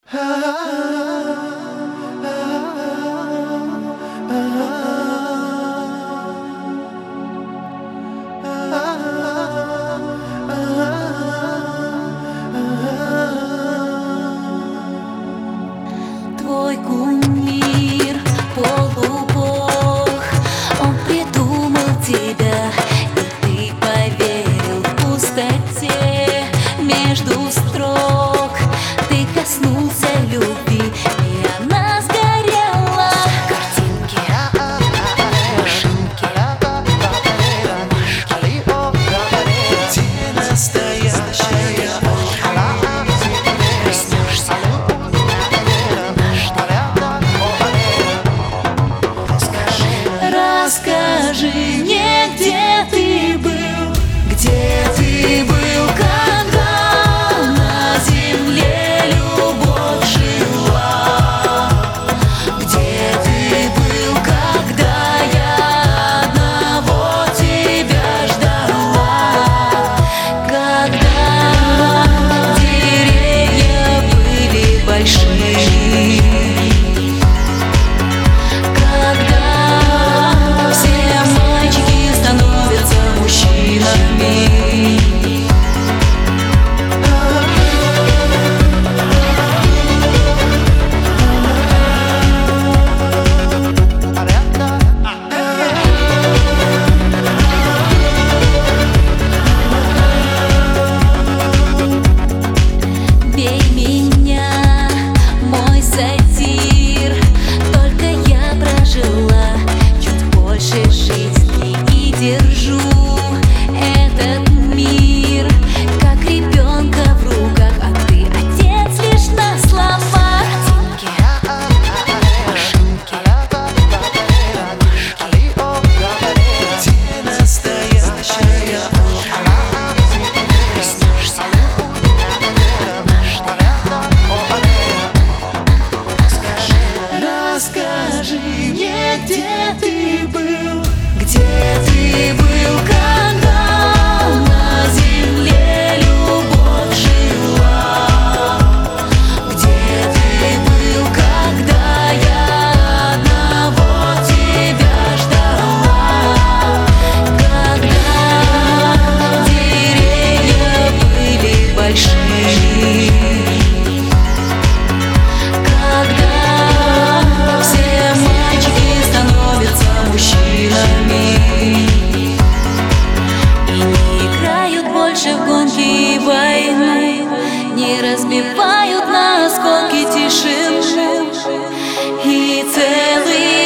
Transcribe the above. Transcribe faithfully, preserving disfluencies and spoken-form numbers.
Твой кумир, полубог, он придумал тебя, и ты поверил в пустоте между строк. Ты коснулся любви, и она сгорела. Картинки, машинки, Где настоящая? проснешься. Расскажи мне, где ты был, где ты был, когда на земле любовь жила, где ты был, когда я одного тебя ждала, когда деревья были большие, бей меня, мой сатир, только я прожила чуть больше жизни и держу этот мир как ребенка в руках, а ты отец лишь на словах. Картинки, машинки, Где настоящая? проснешься. Расскажи мне, где ты был, где ты был, когда на земле любовь жила, где ты был, когда я одного тебя ждала, когда деревья были большие, все мальчики становятся мужчинами и не играют больше в гонки и войну, не разбивают на осколки тишину и целый